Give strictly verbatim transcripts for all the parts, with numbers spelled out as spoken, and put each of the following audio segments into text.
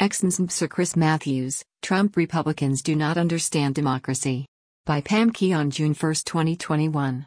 Ex-Sir Chris Matthews, Trump Republicans do not understand democracy. By Pam Key on June first, twenty twenty-one.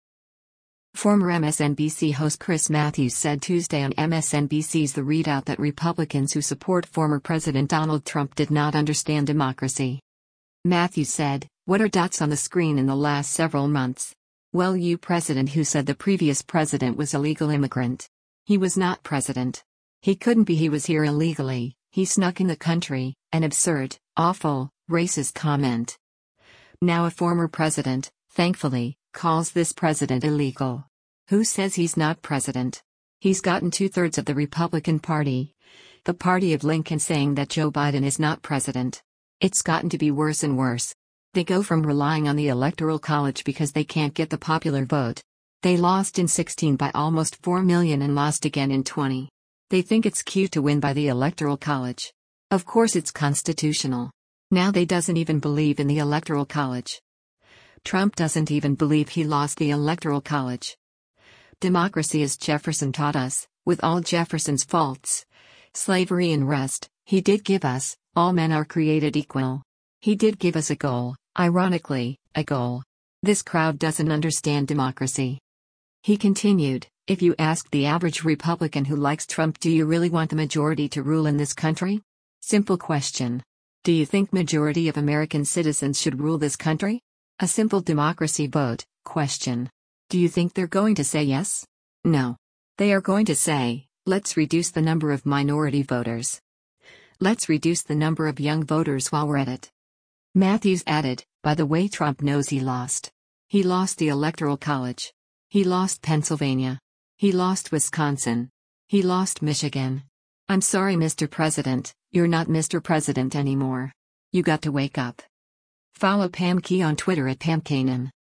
Former M S N B C host Chris Matthews said Tuesday on M S N B C's The Readout that Republicans who support former President Donald Trump did not understand democracy. Matthews said, "What are dots on the screen in the last several months? Well, you president who said the previous president was a legal immigrant. He was not president. He couldn't be, he was here illegally, he snuck in the country, an absurd, awful, racist comment. Now a former president, thankfully, calls this president illegal. Who says he's not president? He's gotten two-thirds of the Republican Party, the party of Lincoln, saying that Joe Biden is not president. It's gotten to be worse and worse. They go from relying on the Electoral College because they can't get the popular vote. They lost in sixteen by almost four million and lost again in twenty. They think it's cute to win by the Electoral College. Of course it's constitutional. Now they doesn't even believe in the Electoral College. Trump doesn't even believe he lost the Electoral College. Democracy, as Jefferson taught us, with all Jefferson's faults, slavery and rest, he did give us, all men are created equal. He did give us a goal, ironically, a goal. This crowd doesn't understand democracy." He continued, "If you ask the average Republican who likes Trump, do you really want the majority to rule in this country? Simple question. Do you think majority of American citizens should rule this country? A simple democracy vote, question. Do you think they're going to say yes? No. They are going to say, let's reduce the number of minority voters. Let's reduce the number of young voters while we're at it." Matthews added, "By the way, Trump knows he lost. He lost the Electoral College. He lost Pennsylvania. He lost Wisconsin. He lost Michigan. I'm sorry, Mister President, you're not Mister President anymore. You got to wake up." Follow Pam Key on Twitter at Pam Kanan.